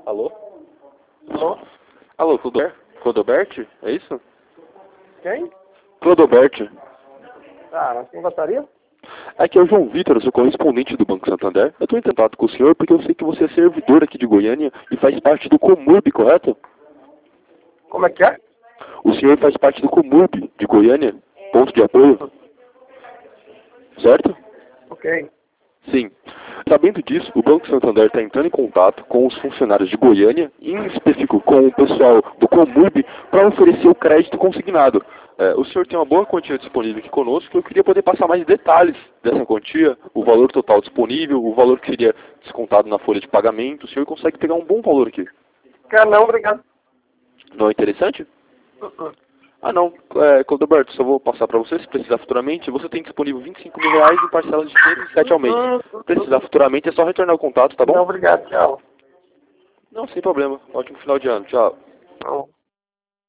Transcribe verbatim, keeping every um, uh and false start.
Alô? Alô? Alô, Clodober? Clodoberto? É isso? Quem? Clodoberto. Ah, mas quem gostaria? Aqui é o João Vitor, eu sou correspondente do Banco Santander. Eu estou em contato com o senhor porque eu sei que você é servidor aqui de Goiânia e faz parte do Comurb, correto? Como é que é? O senhor faz parte do Comurb de Goiânia, ponto de apoio, certo? Ok. Sim. Sabendo disso, o Banco Santander está entrando em contato com os funcionários de Goiânia, em específico com o pessoal do Comurb, para oferecer o crédito consignado. É, o senhor tem uma boa quantia disponível aqui conosco, eu queria poder passar mais detalhes dessa quantia, o valor total disponível, o valor que seria descontado na folha de pagamento. O senhor consegue pegar um bom valor aqui. Quer não, obrigado. Não é interessante? Uh-uh. Ah não, é, Clodoberto, só vou passar para você, se precisar futuramente, você tem disponível vinte e cinco mil reais em parcelas de cento e sete ao mês. Se precisar futuramente é só retornar o contato, tá bom? Não, obrigado, tchau. Não, sem problema. Ótimo final de ano. Tchau. Tchau.